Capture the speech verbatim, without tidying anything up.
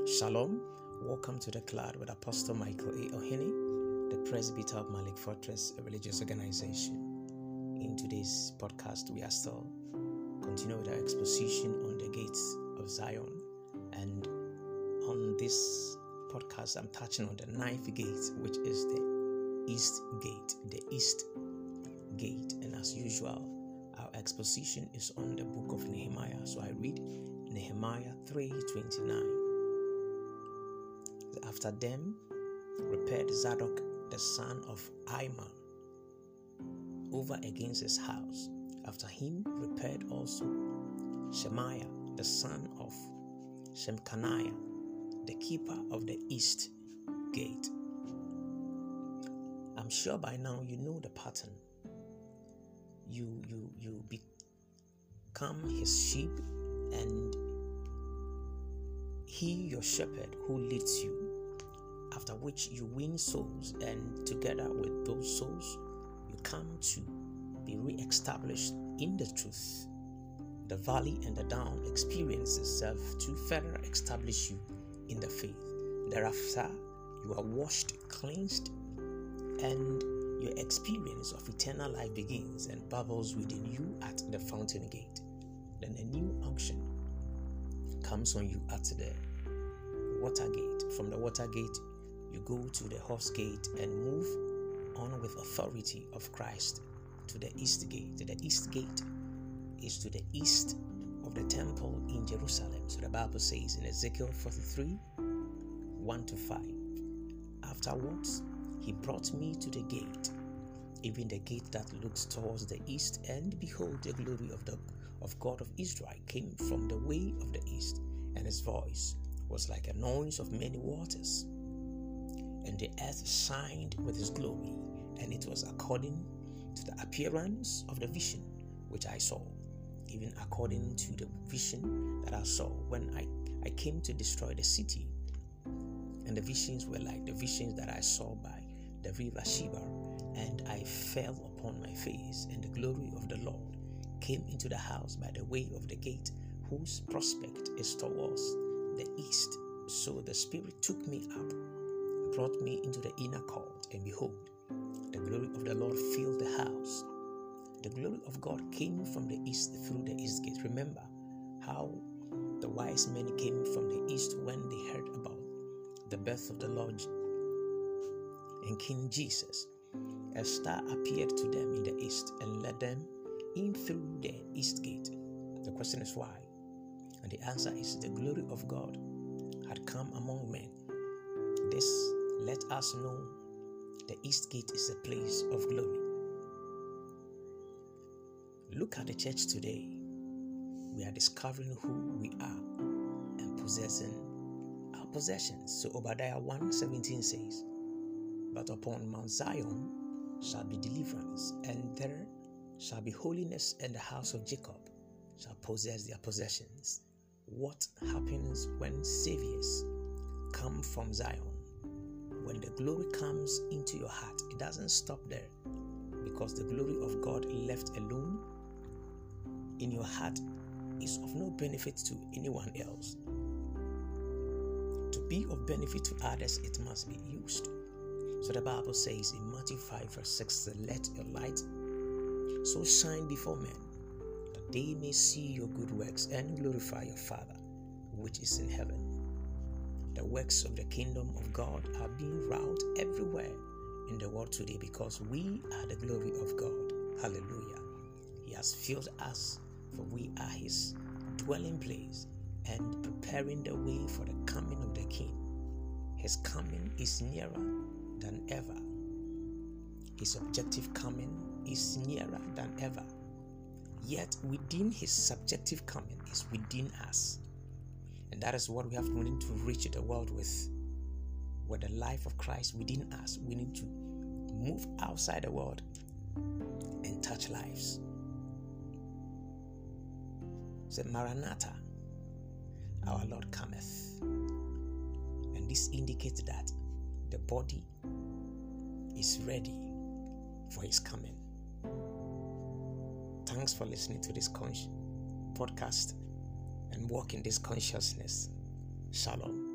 Shalom, welcome to The Cloud with Apostle Michael A. Ohene, the presbyter of Malik Fortress, a religious organization. In today's podcast, we are still continuing with our exposition on the gates of Zion. And on this podcast, I'm touching on the ninth gate, which is the East Gate, the East Gate. And as usual, our exposition is on the book of Nehemiah. So I read Nehemiah three twenty-nine. After them repaired Zadok the son of Iman over against his house. After him repaired also Shemaiah the son of Shemkaniah, the keeper of the east gate. I'm sure by now you know the pattern. You you you become his sheep, and he your shepherd who leads you. After which you win souls, and together with those souls, you come to be re-established in the truth. The valley and the down experience itself to further establish you in the faith. Thereafter, you are washed, cleansed, and your experience of eternal life begins and bubbles within you at the fountain gate. Then a new unction comes on you at the water gate. From the water gate, you go to the horse gate and move on with authority of Christ to the east gate. The east gate is to the east of the temple in Jerusalem. So the Bible says in Ezekiel forty-three, one to five, afterwards he brought me to the gate, even the gate that looks towards the east, and behold, the glory of the of God of Israel came from the way of the east, and his voice was like a noise of many waters. And the earth shined with his glory, and it was according to the appearance of the vision which I saw, even according to the vision that I saw when I, I came to destroy the city. And the visions were like the visions that I saw by the river Sheba, and I fell upon my face, and the glory of the Lord came into the house by the way of the gate, whose prospect is towards the east. So the Spirit took me up, brought me into the inner court, and behold, the glory of the Lord filled the house. The glory of God came from the east through the east gate. Remember how the wise men came from the east when they heard about the birth of the Lord and King Jesus. A star appeared to them in the east and led them in through the east gate. The question is why? And the answer is the glory of God had come among men. This let us know the east gate is a place of glory. Look at the church today. We are discovering who we are and possessing our possessions. So Obadiah one seventeen says, but upon Mount Zion shall be deliverance, and there shall be holiness, and the house of Jacob shall possess their possessions. What happens when saviors come from Zion? When the glory comes into your heart, it doesn't stop there, because the glory of God left alone in your heart is of no benefit to anyone else. To be of benefit to others, it must be used. So the Bible says in Matthew five verse six, let your light so shine before men, that they may see your good works and glorify your Father which is in heaven. The works of the kingdom of God are being wrought everywhere in the world today because we are the glory of God. Hallelujah. He has filled us, for we are his dwelling place, and preparing the way for the coming of the King. His coming is nearer than ever. His objective coming is nearer than ever. Yet within his subjective coming is within us. And that is what we have to need to reach the world with. With the life of Christ within us, we need to move outside the world and touch lives. Say, Maranatha, our Lord cometh. And this indicates that the body is ready for his coming. Thanks for listening to this con- podcast and walk in this consciousness. Shalom.